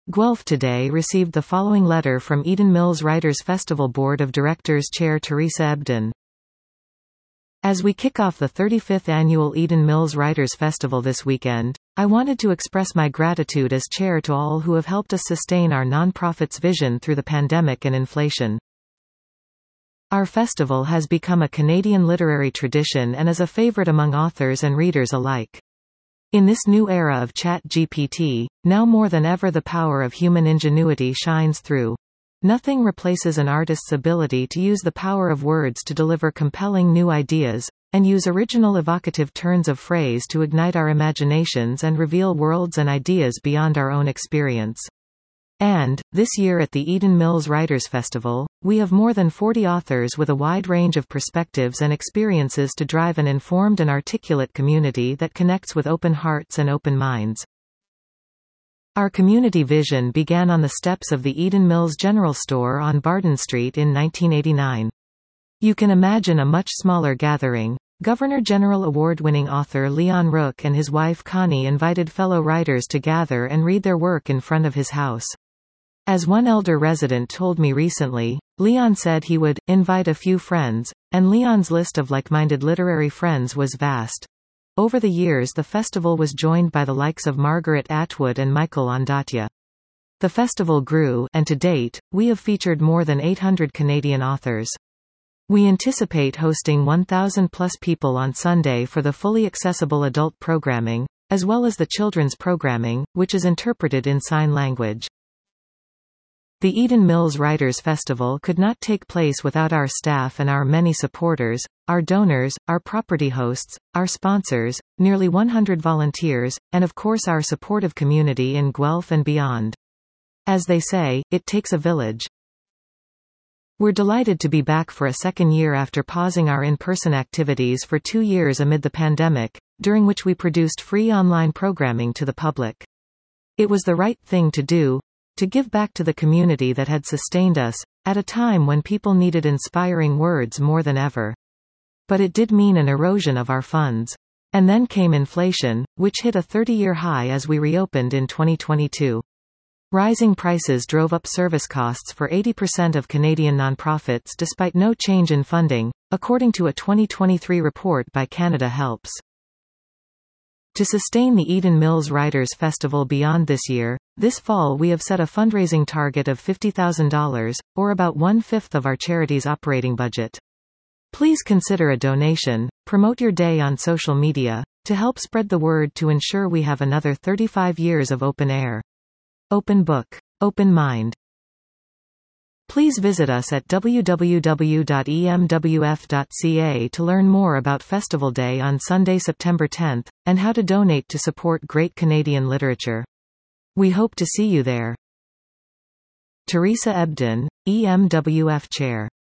Guelph today received the following letter from Eden Mills Writers Festival Board of Directors Chair Teresa Ebden. As we kick off the 35th annual Eden Mills Writers Festival this weekend, I wanted to express my gratitude as chair to all who have helped us sustain our nonprofit's vision through the pandemic and inflation. Our festival has become a Canadian literary tradition and is a favorite among authors and readers alike. In this new era of ChatGPT, now more than ever the power of human ingenuity shines through. Nothing replaces an artist's ability to use the power of words to deliver compelling new ideas, and use original evocative turns of phrase to ignite our imaginations and reveal worlds and ideas beyond our own experience. And, this year at the Eden Mills Writers Festival, we have more than 40 authors with a wide range of perspectives and experiences to drive an informed and articulate community that connects with open hearts and open minds. Our community vision began on the steps of the Eden Mills General Store on Barden Street in 1989. You can imagine a much smaller gathering. Governor General Award-winning author Leon Rook and his wife Connie invited fellow writers to gather and read their work in front of his house. As one elder resident told me recently, Leon said he would invite a few friends, and Leon's list of like-minded literary friends was vast. Over the years the festival was joined by the likes of Margaret Atwood and Michael Ondaatje. The festival grew, and to date, we have featured more than 800 Canadian authors. We anticipate hosting 1,000+ people on Sunday for the fully accessible adult programming, as well as the children's programming, which is interpreted in sign language. The Eden Mills Writers Festival could not take place without our staff and our many supporters, our donors, our property hosts, our sponsors, nearly 100 volunteers, and of course our supportive community in Guelph and beyond. As they say, it takes a village. We're delighted to be back for a second year after pausing our in-person activities for 2 years amid the pandemic, during which we produced free online programming to the public. It was the right thing to do, to give back to the community that had sustained us, at a time when people needed inspiring words more than ever. But it did mean an erosion of our funds. And then came inflation, which hit a 30-year high as we reopened in 2022. Rising prices drove up service costs for 80% of Canadian nonprofits despite no change in funding, according to a 2023 report by Canada Helps. To sustain the Eden Mills Writers Festival beyond this year, this fall we have set a fundraising target of $50,000, or about 1/5 of our charity's operating budget. Please consider a donation, promote your day on social media, to help spread the word to ensure we have another 35 years of open air. Open book. Open mind. Please visit us at www.emwf.ca to learn more about Festival Day on Sunday, September 10th, and how to donate to support great Canadian literature. We hope to see you there. Teresa Ebden, EMWF Chair.